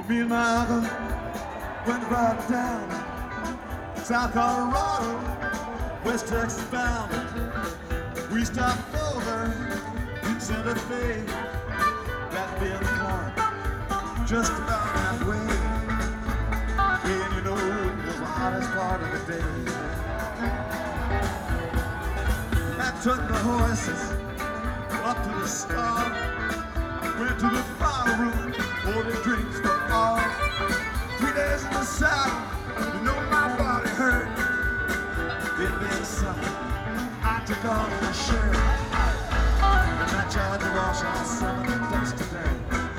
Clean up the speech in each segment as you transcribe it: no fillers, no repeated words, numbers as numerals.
Well, me and my uncle went right down South Colorado, West Texas bound. We stopped over in Santa Fe, that bend point, just about halfway. And you know it was the hottest part of the day. I took the horses up to the star, went to the bar room, ordered drinks for all. 3 days in the saddle, you know my body hurt. It been summer, I took off my shirt, and I tried to wash out some of the dust today.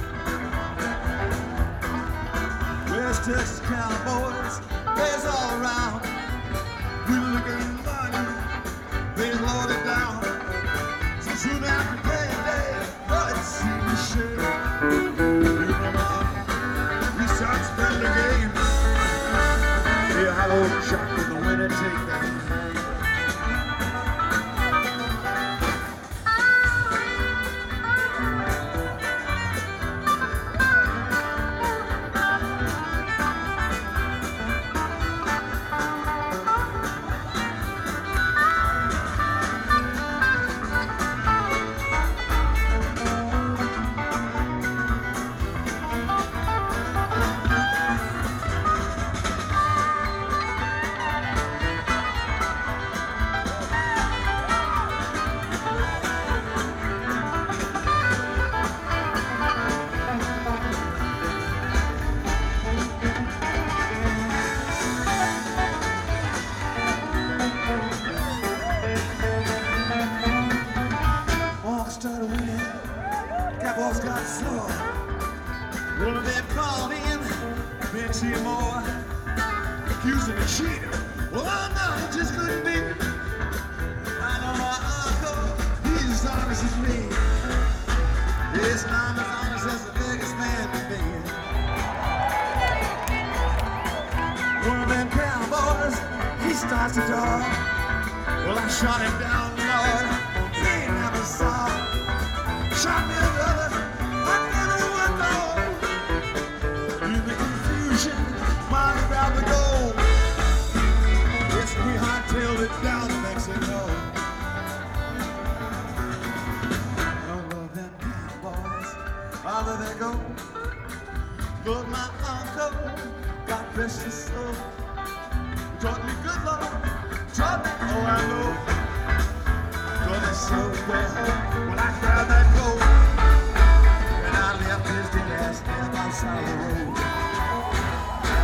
West Texas cowboys, they's all around. We looking money, they loaded down. So soon after payday, well, it seemed to share. We start to spend the game. Yeah, hello, Chuck, with the winner take that. Started winning, Cowboys got sore. Well, they called in Betsy Moore, accused him of cheating. Well, I know it just couldn't be. I know my uncle, he's as honest as me. Yes, I'm as honest as the biggest man can be. One of them cowboys, he starts to talk. Well, I shot him down, Lord. He ain't never saw. Shot me another, I never went home. In the confusion, mine about to go. Yes, we hightailed it down to Mexico. I love them cowboys, how do they go? Lord, my uncle, God bless his soul, taught me good love, taught me, oh I know. So well, when I grabbed that coat and I left his dead ass there by the side of the road.